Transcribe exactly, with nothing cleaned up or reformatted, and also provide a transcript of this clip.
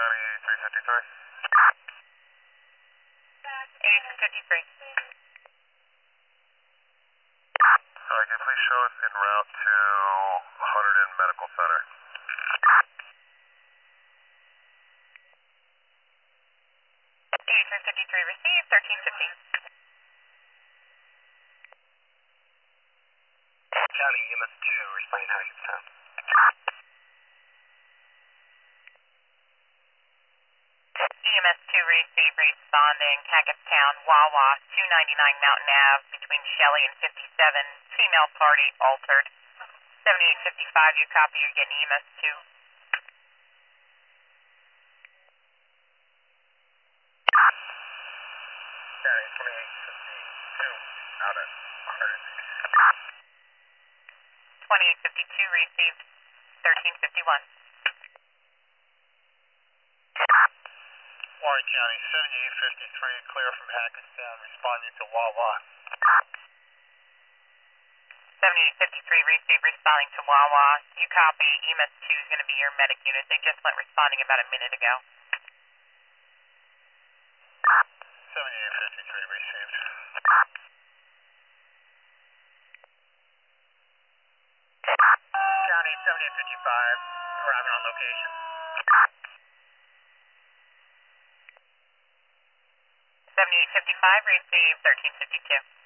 County eighty-three fifty-three. eighty-three fifty-three. Sorry, can you please show us en route to Hunterdon Medical Center? eighty-three fifty-three received, thirteen fifty. County E M S two, responding Hackettstown. E M S two received, responding Hackettstown, Wawa, two ninety-nine Mountain Ave, between Shelley and fifty-seven, female party altered. seventy-eight fifty-five, you copy, you're getting E M S two. County twenty-eight fifty-two, out at Hunterdon. twenty-eight fifty-two received, thirteen fifty-one. Warren County seventy-eight fifty-three, clear from Hackettstown, responding to Wawa. seventy-eight fifty-three received, responding to Wawa. You copy, E M S two is going to be your medic unit. They just went responding about a minute ago. seventy-eight fifty-three received. County seventy-eight fifty-five, arriving on location. seventy-eight fifty-five received, thirteen fifty-two.